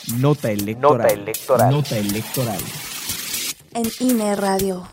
Nota electoral. Nota electoral. Nota electoral. En INE Radio.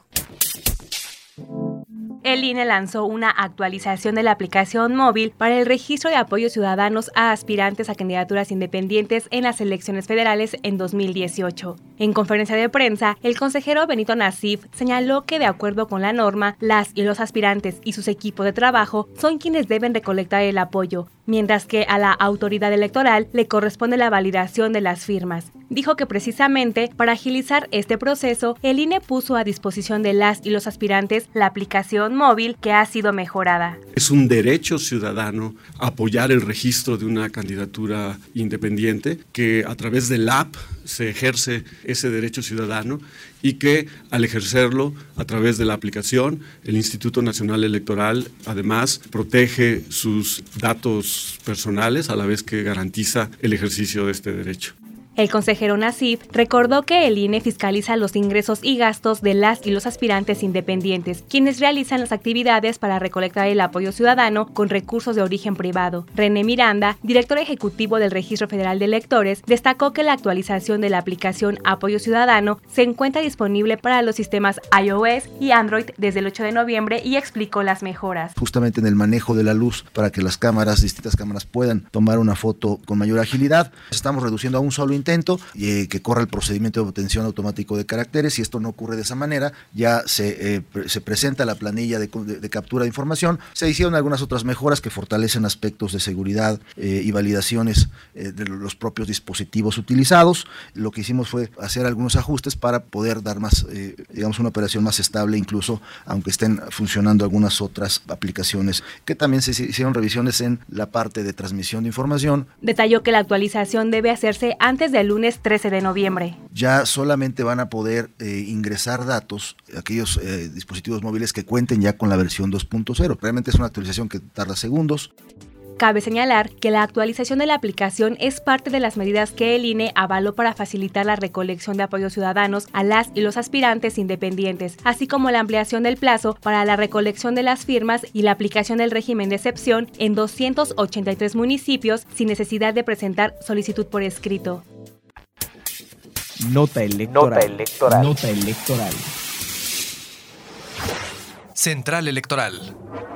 El INE lanzó una actualización de la aplicación móvil para el registro de apoyos ciudadanos a aspirantes a candidaturas independientes en las elecciones federales en 2018. En conferencia de prensa, el consejero Benito Nasif señaló que de acuerdo con la norma, las y los aspirantes y sus equipos de trabajo son quienes deben recolectar el apoyo, mientras que a la autoridad electoral le corresponde la validación de las firmas. Dijo que precisamente para agilizar este proceso, el INE puso a disposición de las y los aspirantes la aplicación móvil que ha sido mejorada. Es un derecho ciudadano apoyar el registro de una candidatura independiente, que a través del app se ejerce ese derecho ciudadano y que al ejercerlo a través de la aplicación, el Instituto Nacional Electoral además protege sus datos personales a la vez que garantiza el ejercicio de este derecho. El consejero Nasif recordó que el INE fiscaliza los ingresos y gastos de las y los aspirantes independientes, quienes realizan las actividades para recolectar el apoyo ciudadano con recursos de origen privado. René Miranda, director ejecutivo del Registro Federal de Electores, destacó que la actualización de la aplicación Apoyo Ciudadano se encuentra disponible para los sistemas iOS y Android desde el 8 de noviembre y explicó las mejoras. Justamente en el manejo de la luz para que las distintas cámaras puedan tomar una foto con mayor agilidad. Estamos reduciendo a un solo intento que corra el procedimiento de obtención automático de caracteres. Si esto no ocurre de esa manera, ya se presenta la planilla de captura de información. Se hicieron algunas otras mejoras que fortalecen aspectos de seguridad y validaciones de los propios dispositivos utilizados. Lo que hicimos fue hacer algunos ajustes para poder dar más, una operación más estable, incluso aunque estén funcionando algunas otras aplicaciones, que también se hicieron revisiones en la parte de transmisión de información. Detalló que la actualización debe hacerse antes del lunes 13 de noviembre. Ya solamente van a poder ingresar datos aquellos dispositivos móviles que cuenten ya con la versión 2.0. Realmente es una actualización que tarda segundos. Cabe señalar que la actualización de la aplicación es parte de las medidas que el INE avaló para facilitar la recolección de apoyos ciudadanos a las y los aspirantes independientes, así como la ampliación del plazo para la recolección de las firmas y la aplicación del régimen de excepción en 283 municipios sin necesidad de presentar solicitud por escrito. Nota electoral. Nota electoral. Nota electoral. Central Electoral.